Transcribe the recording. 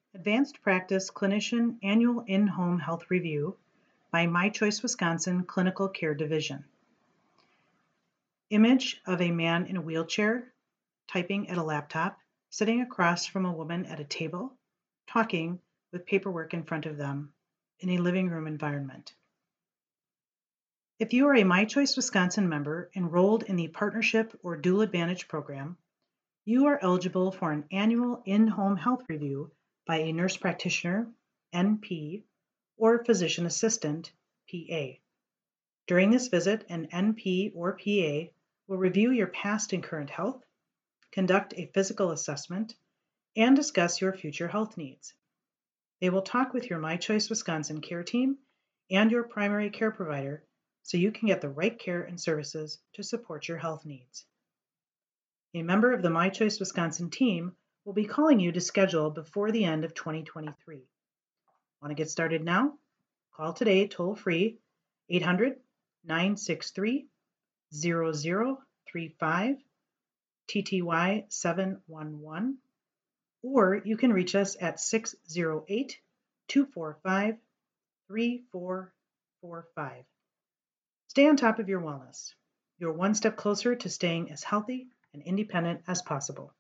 Advanced Practice Clinician Annual In-Home Health Review by My Choice Wisconsin Clinical Care Division. Image of a man in a wheelchair, typing at a laptop, sitting across from a woman at a table, talking with paperwork in front of them in a living room environment. If you are a My Choice Wisconsin member enrolled in the Partnership or Dual Advantage program, you are eligible for an annual in-home health review by a nurse practitioner, NP, or physician assistant, PA. During this visit, an NP or PA will review your past and current health, conduct a physical assessment, and discuss your future health needs. They will talk with your My Choice Wisconsin care team and your primary care provider so you can get the right care and services to support your health needs. A member of the My Choice Wisconsin team will be calling you to schedule before the end of 2023. Want to get started now? Call today toll-free 800-963-0035, TTY 711, or you can reach us at 608-245-3445. Stay on top of your wellness. You're one step closer to staying as healthy and independent as possible.